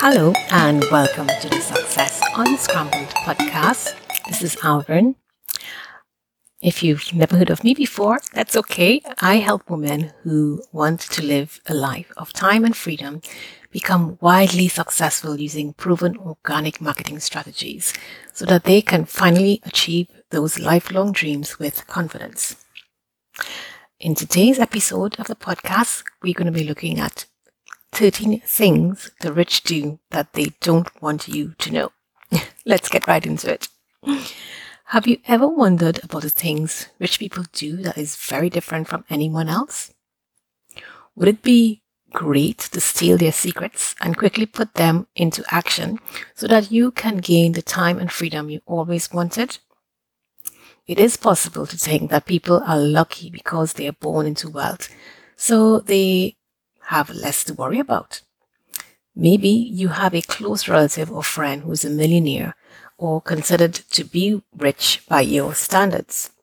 Hello and welcome to the Success Unscrambled podcast. This is Alvin. If you've never heard of me before, that's okay. I help women who want to live a life of time and freedom become wildly successful using proven organic marketing strategies so that they can finally achieve those lifelong dreams with confidence. In today's episode of the podcast, we're going to be looking at 13 things the rich do that they don't want you to know. Let's get right into it. Have you ever wondered about the things rich people do that is very different from anyone else? Would it be great to steal their secrets and quickly put them into action so that you can gain the time and freedom you always wanted? It is possible to think that people are lucky because they are born into wealth, so they have less to worry about. Maybe you have a close relative or friend who is a millionaire or considered to be rich by your standards.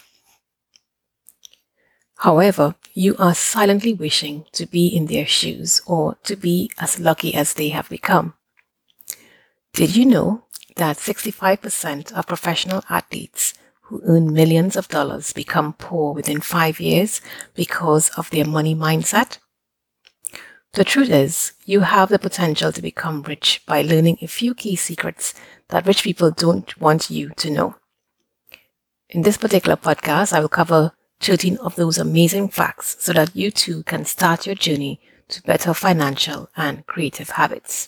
However, you are silently wishing to be in their shoes or to be as lucky as they have become. Did you know that 65% of professional athletes who earn millions of dollars become poor within 5 years because of their money mindset? The truth is, you have the potential to become rich by learning a few key secrets that rich people don't want you to know. In this particular podcast, I will cover 13 of those amazing facts so that you too can start your journey to better financial and creative habits.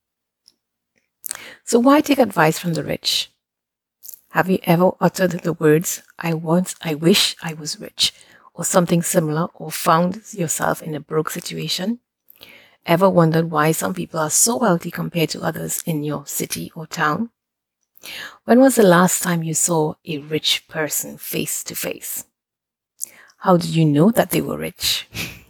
So why take advice from the rich? Have you ever uttered the words, I wish I was rich, or something similar, or found yourself in a broke situation? Ever wondered why some people are so wealthy compared to others in your city or town? When was the last time you saw a rich person face to face? How did you know that they were rich?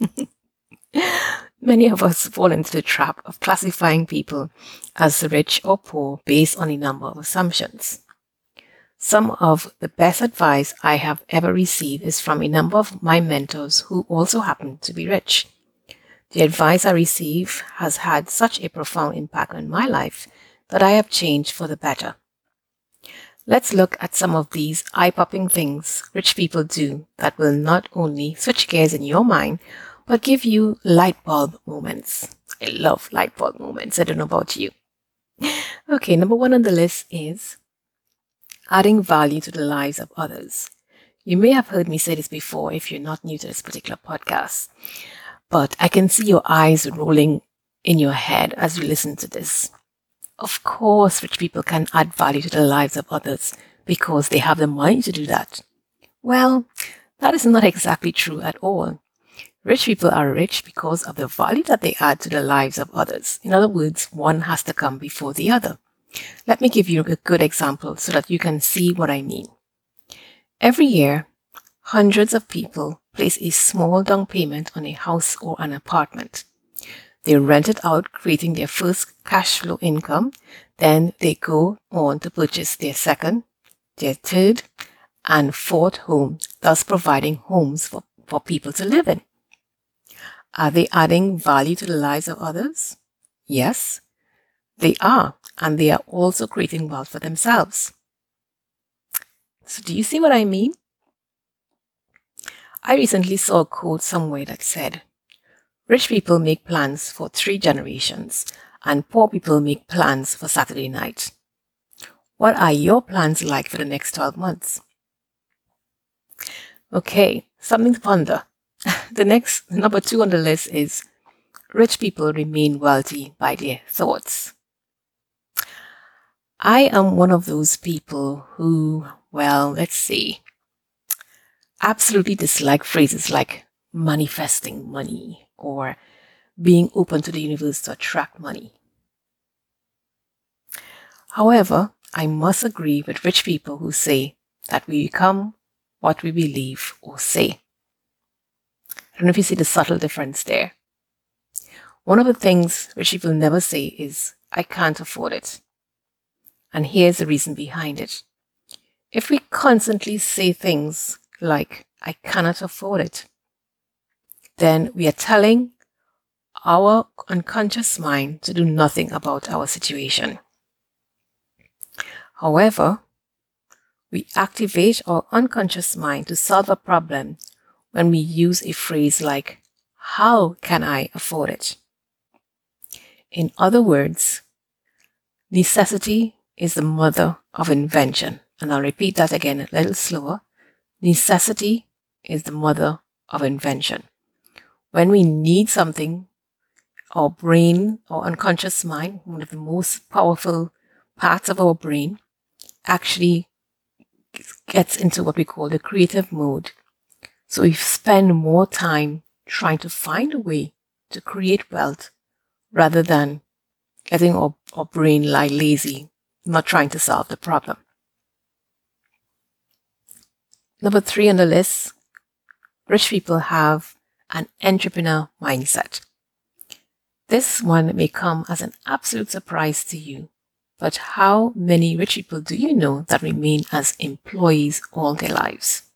Many of us fall into the trap of classifying people as rich or poor based on a number of assumptions. Some of the best advice I have ever received is from a number of my mentors who also happen to be rich. The advice I receive has had such a profound impact on my life that I have changed for the better. Let's look at some of these eye-popping things rich people do that will not only switch gears in your mind, but give you light bulb moments. I love light bulb moments. I don't know about you. Okay, number 1 on the list is adding value to the lives of others. You may have heard me say this before if you're not new to this particular podcast. But I can see your eyes rolling in your head as you listen to this. Of course, rich people can add value to the lives of others because they have the money to do that. Well, that is not exactly true at all. Rich people are rich because of the value that they add to the lives of others. In other words, one has to come before the other. Let me give you a good example so that you can see what I mean. Every year, hundreds of people place a small down payment on a house or an apartment. They rent it out, creating their first cash flow income. Then they go on to purchase their second, their third, and fourth home, thus providing homes for people to live in. Are they adding value to the lives of others? Yes, they are, and they are also creating wealth for themselves. So do you see what I mean? I recently saw a quote somewhere that said, rich people make plans for 3 generations and poor people make plans for Saturday night. What are your plans like for the next 12 months? Okay, something to ponder. The next, number 2 on the list is rich people remain wealthy by their thoughts. I am one of those people who, absolutely dislike phrases like manifesting money or being open to the universe to attract money. However, I must agree with rich people who say that we become what we believe or say. I don't know if you see the subtle difference there. One of the things rich people never say is, I can't afford it. And here's the reason behind it. If we constantly say things like, I cannot afford it, then we are telling our unconscious mind to do nothing about our situation. However, we activate our unconscious mind to solve a problem when we use a phrase like, "How can I afford it?" In other words, necessity is the mother of invention. And I'll repeat that again a little slower. Necessity is the mother of invention. When we need something, our brain, our unconscious mind, one of the most powerful parts of our brain, actually gets into what we call the creative mode. So we spend more time trying to find a way to create wealth rather than letting our brain lie lazy, not trying to solve the problem. Number 3 on the list, rich people have an entrepreneur mindset. This one may come as an absolute surprise to you, but how many rich people do you know that remain as employees all their lives?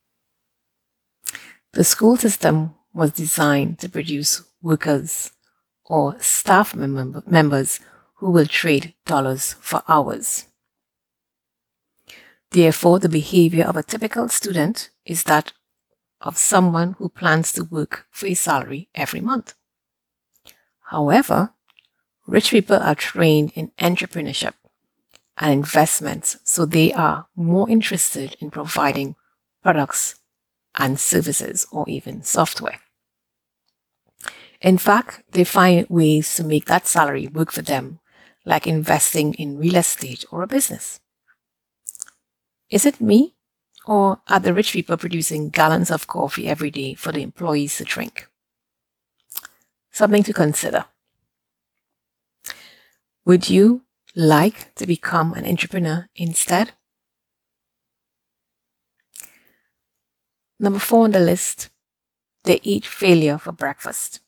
The school system was designed to produce workers or staff members who will trade dollars for hours. Therefore, the behavior of a typical student is that of someone who plans to work for a salary every month. However, rich people are trained in entrepreneurship and investments, so they are more interested in providing products and services or even software. In fact, they find ways to make that salary work for them, like investing in real estate or a business. Is it me, or are the rich people producing gallons of coffee every day for the employees to drink? Something to consider. Would you like to become an entrepreneur instead? Number 4 on the list, they eat failure for breakfast.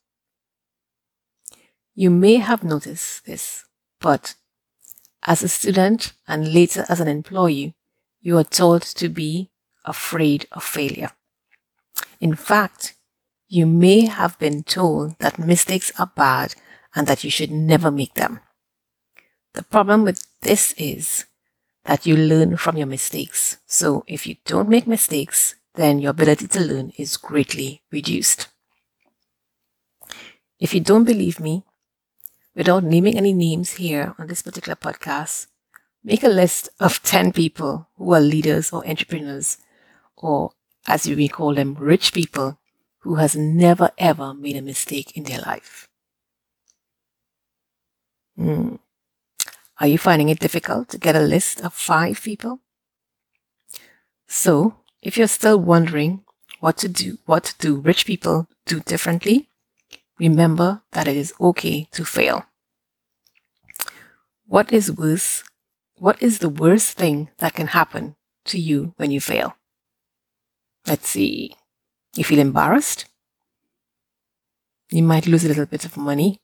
You may have noticed this, but as a student and later as an employee, you are taught to be afraid of failure. In fact, you may have been told that mistakes are bad and that you should never make them. The problem with this is that you learn from your mistakes. So if you don't make mistakes, then your ability to learn is greatly reduced. If you don't believe me, without naming any names here on this particular podcast, make a list of 10 people who are leaders or entrepreneurs, or as you may call them, rich people who has never ever made a mistake in their life. Are you finding it difficult to get a list of 5 people? So, if you're still wondering what to do rich people do differently, remember that it is okay to fail. What is the worst thing that can happen to you when you fail? Let's see. You feel embarrassed? You might lose a little bit of money.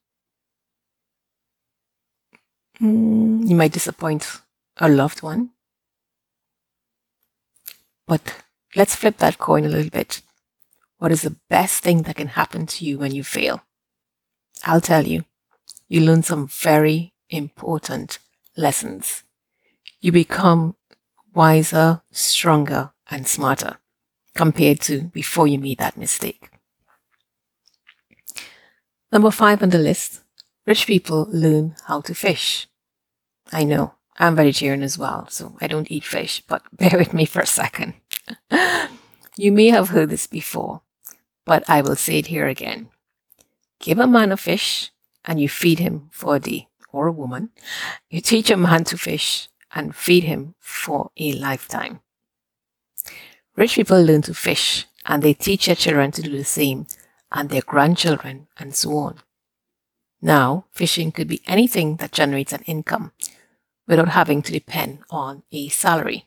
You might disappoint a loved one. But let's flip that coin a little bit. What is the best thing that can happen to you when you fail? I'll tell you. You learn some very important lessons. You become wiser, stronger, and smarter compared to before you made that mistake. Number 5 on the list, rich people learn how to fish. I know, I'm vegetarian as well, so I don't eat fish, but bear with me for a second. You may have heard this before, but I will say it here again. Give a man a fish and you feed him for a day, or a woman. You teach a man to fish and feed him for a lifetime. Rich people learn to fish and they teach their children to do the same, and their grandchildren, and so on. Now, fishing could be anything that generates an income without having to depend on a salary.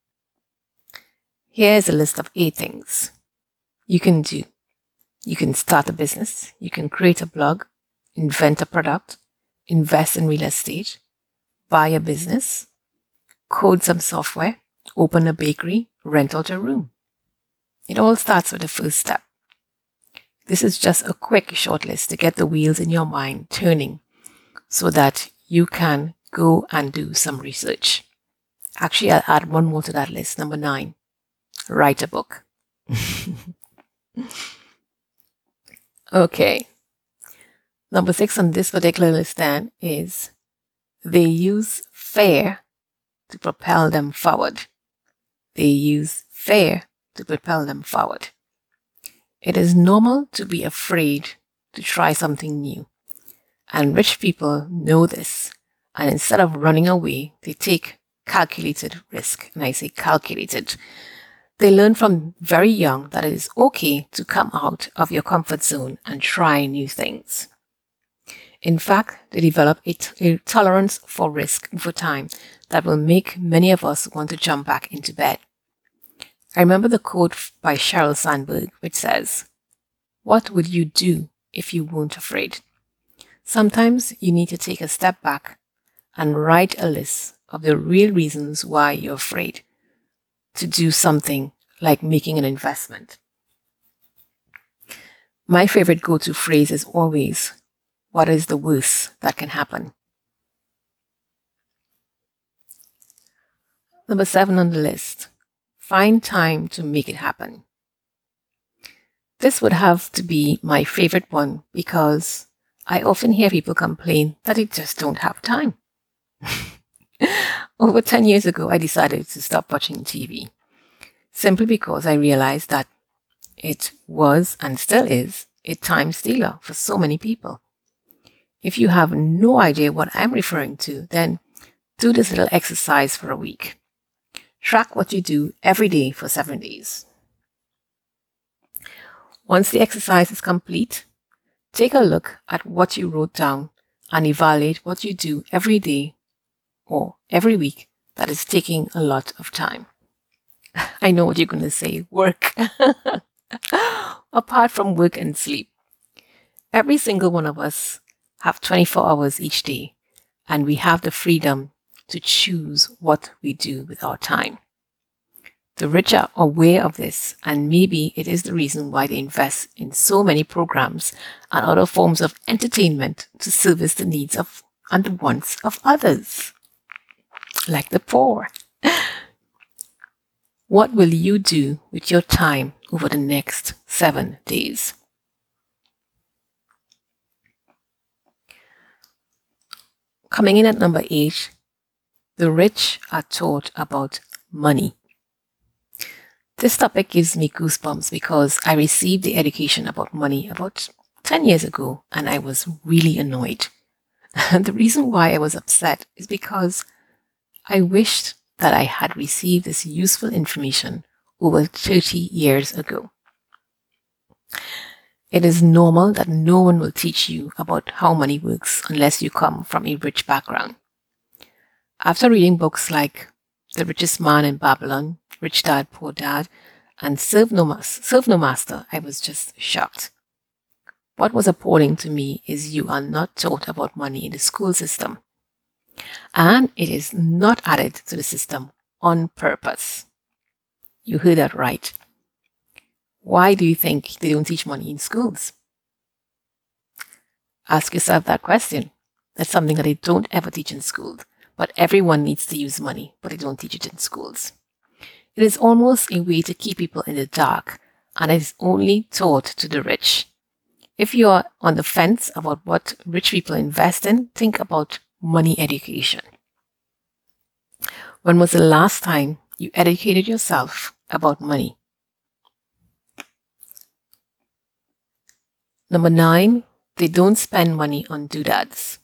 Here's a list of 8 things you can do. You can start a business, you can create a blog, invent a product, invest in real estate, buy a business, code some software, open a bakery, rent out a room. It all starts with the first step. This is just a quick short list to get the wheels in your mind turning so that you can go and do some research. Actually, I'll add one more to that list. Number 9, write a book. Okay. Number 6 on this particular list then is they use fear to propel them forward. They use fear to propel them forward. It is normal to be afraid to try something new. And rich people know this. And instead of running away, they take calculated risk. And I say calculated. They learn from very young that it is okay to come out of your comfort zone and try new things. In fact, they develop a tolerance for risk over time that will make many of us want to jump back into bed. I remember the quote by Sheryl Sandberg, which says, "What would you do if you weren't afraid?" Sometimes you need to take a step back and write a list of the real reasons why you're afraid to do something like making an investment. My favorite go-to phrase is always, "What is the worst that can happen?" Number 7 on the list, find time to make it happen. This would have to be my favorite one because I often hear people complain that they just don't have time. Over 10 years ago, I decided to stop watching TV simply because I realized that it was and still is a time stealer for so many people. If you have no idea what I'm referring to, then do this little exercise for a week. Track what you do every day for 7 days. Once the exercise is complete, take a look at what you wrote down and evaluate what you do every day or every week that is taking a lot of time. I know what you're going to say, work. Apart from work and sleep, every single one of us have 24 hours each day, and we have the freedom to choose what we do with our time. The rich are aware of this, and maybe it is the reason why they invest in so many programs and other forms of entertainment to service the needs of and the wants of others, like the poor. What will you do with your time over the next 7 days? Coming in at number 8, the rich are taught about money. This topic gives me goosebumps because I received the education about money about 10 years ago and I was really annoyed. And the reason why I was upset is because I wished that I had received this useful information over 30 years ago. It is normal that no one will teach you about how money works unless you come from a rich background. After reading books like The Richest Man in Babylon, Rich Dad, Poor Dad, and Serve No Master, I was just shocked. What was appalling to me is you are not taught about money in the school system. And it is not added to the system on purpose. You heard that right. Why do you think they don't teach money in schools? Ask yourself that question. That's something that they don't ever teach in schools. But everyone needs to use money, but they don't teach it in schools. It is almost a way to keep people in the dark, and it is only taught to the rich. If you are on the fence about what rich people invest in, think about money education. When was the last time you educated yourself about money? Number 9, they don't spend money on doodads.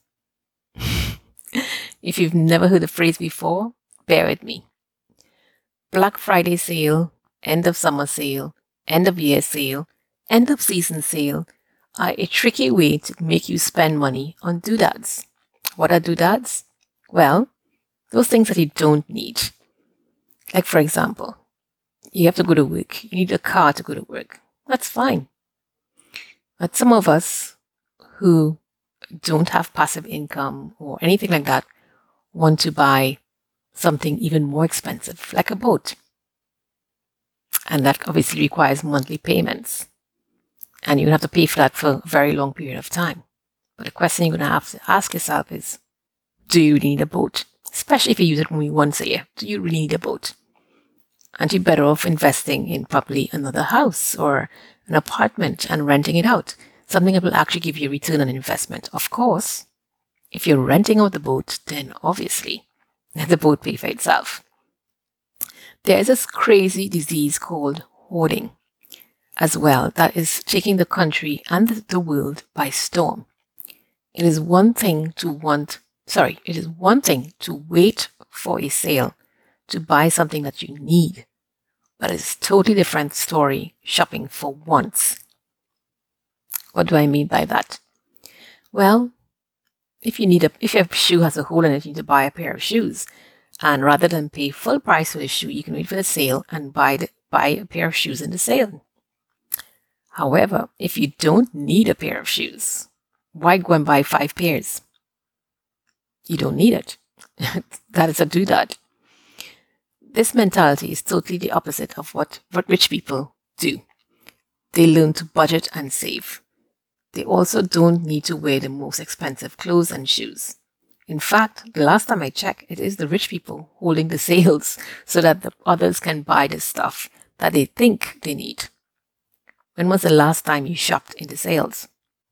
If you've never heard the phrase before, bear with me. Black Friday sale, end of summer sale, end of year sale, end of season sale are a tricky way to make you spend money on doodads. What are doodads? Well, those things that you don't need. Like, for example, you have to go to work. You need a car to go to work. That's fine. But some of us who don't have passive income or anything like that want to buy something even more expensive, like a boat. And that obviously requires monthly payments. And you have to pay for that for a very long period of time. But the question you're going to have to ask yourself is, do you need a boat? Especially if you use it only once a year. Do you really need a boat? Aren't you better off investing in probably another house or an apartment and renting it out? Something that will actually give you a return on investment. Of course, if you're renting out the boat, then obviously the boat pays for itself. There is this crazy disease called hoarding as well that is taking the country and the world by storm. It is one thing to wait for a sale to buy something that you need, but it's a totally different story shopping for wants. What do I mean by that? Well, if your shoe has a hole in it, you need to buy a pair of shoes. And rather than pay full price for the shoe, you can wait for the sale and buy a pair of shoes in the sale. However, if you don't need a pair of shoes, why go and buy 5 pairs? You don't need it. That is a do that. This mentality is totally the opposite of what rich people do. They learn to budget and save. They also don't need to wear the most expensive clothes and shoes. In fact, the last time I checked, it is the rich people holding the sales so that the others can buy the stuff that they think they need. When was the last time you shopped in the sales?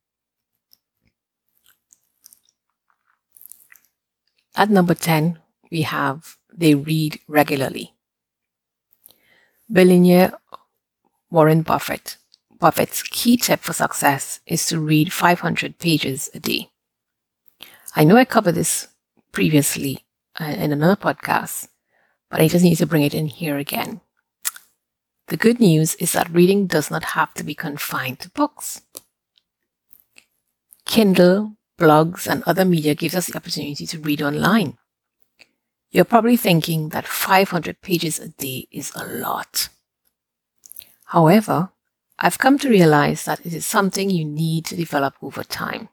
At number 10, we have they read regularly. Billionaire Warren Buffett's key tip for success is to read 500 pages a day. I know I covered this previously in another podcast, but I just need to bring it in here again. The good news is that reading does not have to be confined to books. Kindle, blogs, and other media gives us the opportunity to read online. You're probably thinking that 500 pages a day is a lot. However, I've come to realize that it is something you need to develop over time.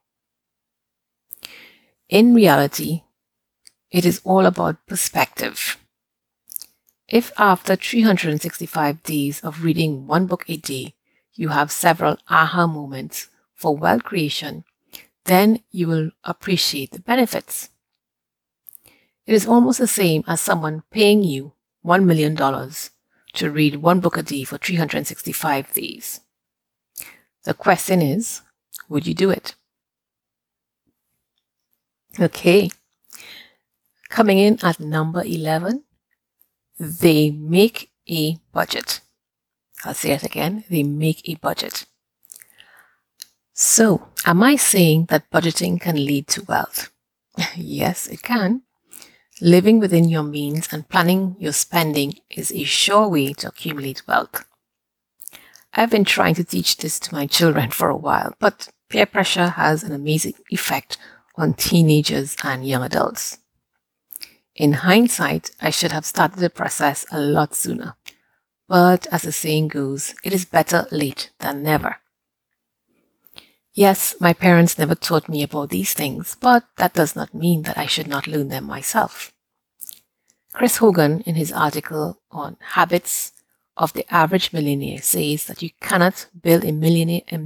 In reality, it is all about perspective. If after 365 days of reading one book a day, you have several aha moments for wealth creation, then you will appreciate the benefits. It is almost the same as someone paying you $1 million to read one book a day for 365 days. The question is, would you do it? Okay. Coming in at number 11, they make a budget. I'll say it again, they make a budget. So, am I saying that budgeting can lead to wealth? Yes, it can. Living within your means and planning your spending is a sure way to accumulate wealth. I've been trying to teach this to my children for a while, but peer pressure has an amazing effect on teenagers and young adults. In hindsight, I should have started the process a lot sooner. But as the saying goes, it is better late than never. Yes, my parents never taught me about these things, but that does not mean that I should not learn them myself. Chris Hogan, in his article on Habits of the Average Millionaire, says that you cannot build a $1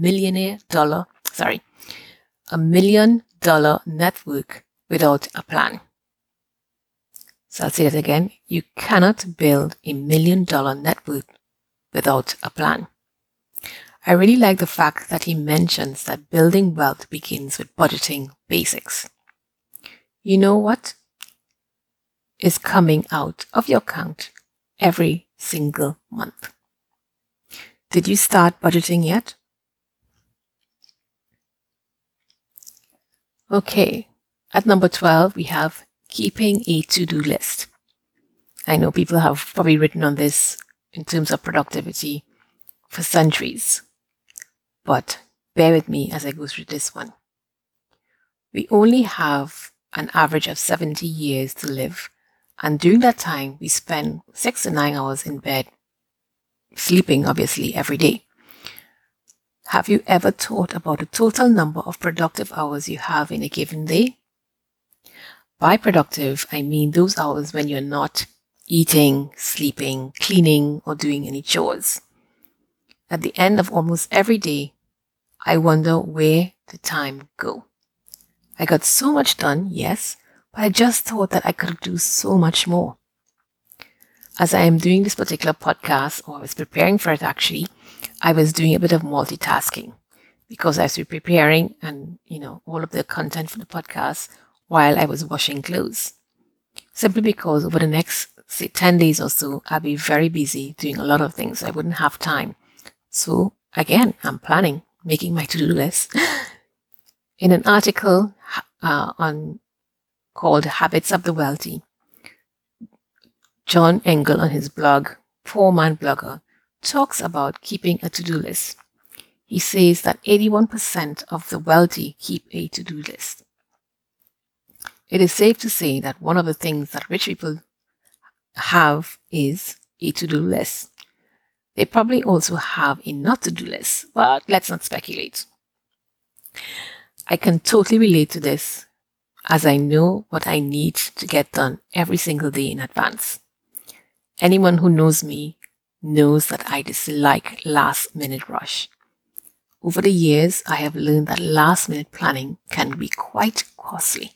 million network without a plan. So I'll say that again. You cannot build a $1 million network without a plan. I really like the fact that he mentions that building wealth begins with budgeting basics. You know what is coming out of your account every single month? Did you start budgeting yet? Okay, at number 12, we have keeping a to-do list. I know people have probably written on this in terms of productivity for centuries, but bear with me as I go through this one. We only have an average of 70 years to live, and during that time, we spend 6 to 9 hours in bed, sleeping obviously every day. Have you ever thought about the total number of productive hours you have in a given day? By productive, I mean those hours when you're not eating, sleeping, cleaning, or doing any chores. At the end of almost every day, I wonder where the time go. I got so much done, yes, but I just thought that I could do so much more. As I am doing this particular podcast, or I was preparing for it actually, I was doing a bit of multitasking because I was preparing and, all of the content for the podcast while I was washing clothes. Simply because over the next, say, 10 days or so, I'll be very busy doing a lot of things. I wouldn't have time. So again, I'm planning, making my to-do list. In an article called Habits of the Wealthy, John Engel on his blog, Poor Man Blogger, talks about keeping a to-do list. He says that 81% of the wealthy keep a to-do list. It is safe to say that one of the things that rich people have is a to-do list. They probably also have a not to-do list, but let's not speculate. I can totally relate to this as I know what I need to get done every single day in advance. Anyone who knows me knows that I dislike last-minute rush. Over the years, I have learned that last-minute planning can be quite costly.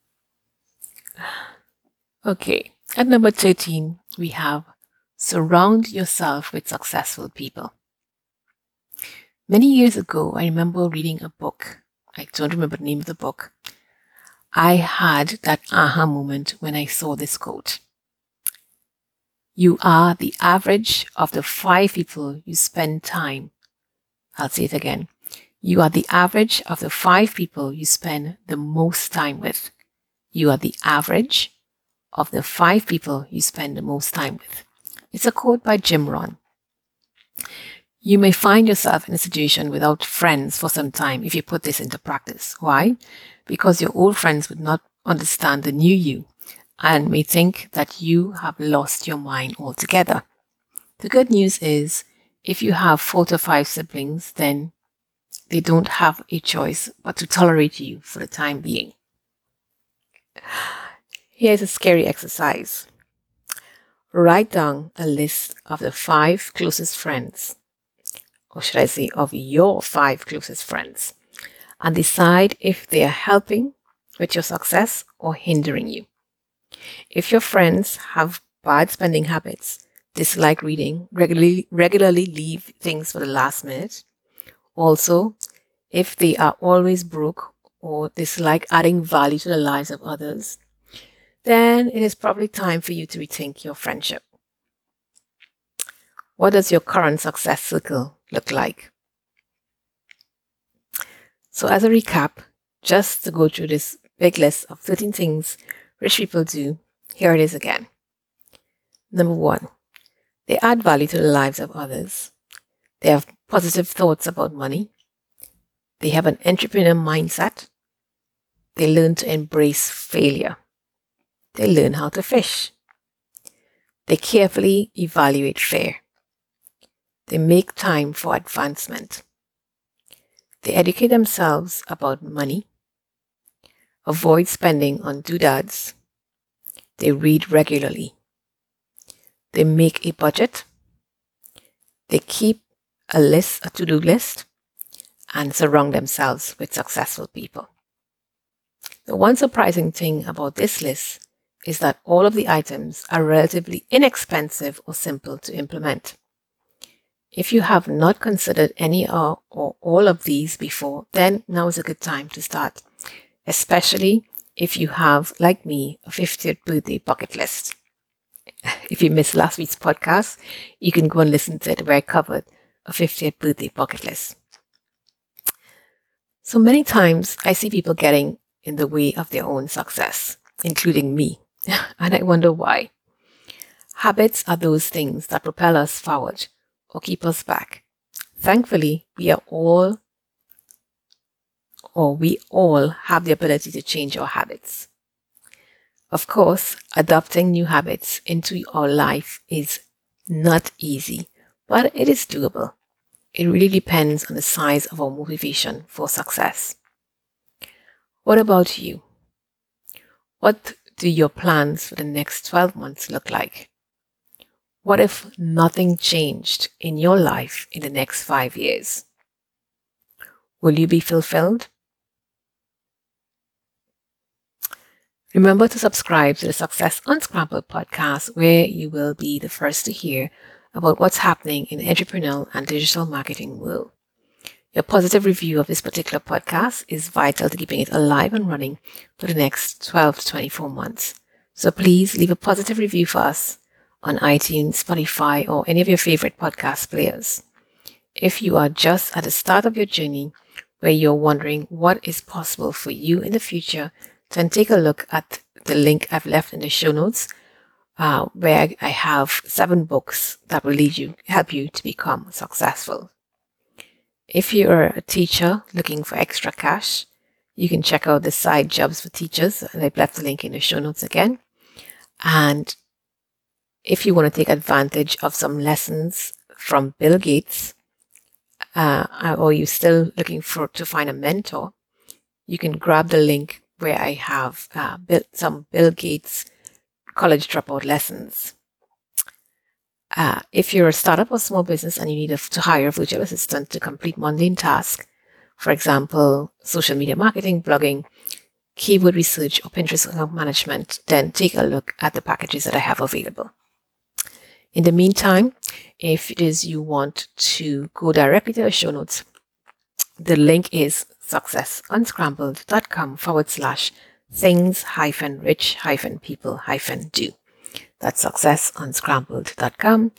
Okay, at number 13, we have surround yourself with successful people. Many years ago, I remember reading a book. I don't remember the name of the book. I had that aha moment when I saw this quote. You are the average of the 5 people you spend time. I'll say it again. You are the average of the 5 people you spend the most time with. You are the average of the 5 people you spend the most time with. It's a quote by Jim Rohn. You may find yourself in a situation without friends for some time if you put this into practice. Why? Because your old friends would not understand the new you and may think that you have lost your mind altogether. The good news is, if you have 4 to 5 siblings, then they don't have a choice but to tolerate you for the time being. Here's a scary exercise. Write down a list of the 5 closest friends, or should I say of your 5 closest friends, and decide if they are helping with your success or hindering you. If your friends have bad spending habits, dislike reading, regularly leave things for the last minute, also, if they are always broke or dislike adding value to the lives of others, then it is probably time for you to rethink your friendship. What does your current success circle look like? So as a recap, just to go through this big list of 13 things rich people do, here it is again. Number 1, they add value to the lives of others. They have positive thoughts about money. They have an entrepreneur mindset. They learn to embrace failure. They learn how to fish. They carefully evaluate fear. They make time for advancement. They educate themselves about money. Avoid spending on doodads. They read regularly. They make a budget. They keep a to-do list, and surround themselves with successful people. The one surprising thing about this list is that all of the items are relatively inexpensive or simple to implement. If you have not considered any or all of these before, then now is a good time to start, especially if you have, like me, a 50th birthday bucket list. If you missed last week's podcast, you can go and listen to it where I covered a 50th birthday bucket list. So many times I see people getting in the way of their own success, including me, and I wonder why. Habits are those things that propel us forward or keep us back. Thankfully, we all have the ability to change our habits. Of course, adopting new habits into our life is not easy, but it is doable. It really depends on the size of our motivation for success. What about you? What do your plans for the next 12 months look like? What if nothing changed in your life in the next 5 years? Will you be fulfilled? Remember to subscribe to the Success Unscrambled podcast, where you will be the first to hear about what's happening in the entrepreneurial and digital marketing world. Your positive review of this particular podcast is vital to keeping it alive and running for the next 12 to 24 months. So please leave a positive review for us on iTunes, Spotify, or any of your favorite podcast players. If you are just at the start of your journey, where you're wondering what is possible for you in the future, then take a look at the link I've left in the show notes, where I have 7 books that will help you to become successful. If you're a teacher looking for extra cash, you can check out the Side Jobs for Teachers, and I've left the link in the show notes again. And if you want to take advantage of some lessons from Bill Gates, or you're still looking to find a mentor, you can grab the link where I have built some Bill Gates college dropout lessons. If you're a startup or small business and you need to hire a virtual assistant to complete mundane tasks, for example, social media marketing, blogging, keyword research, or Pinterest account management, then take a look at the packages that I have available. In the meantime, if it is you want to go directly to the show notes, the link is successunscrambled.com/things-rich-people-do. That's successunscrambled.com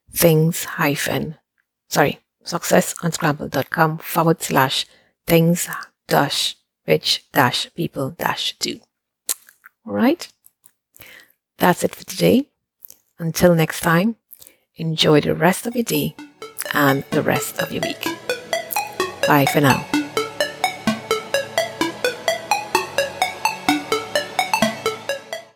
successunscrambled.com/things-rich-people-do. All right. That's it for today. Until next time, enjoy the rest of your day and the rest of your week. Bye for now.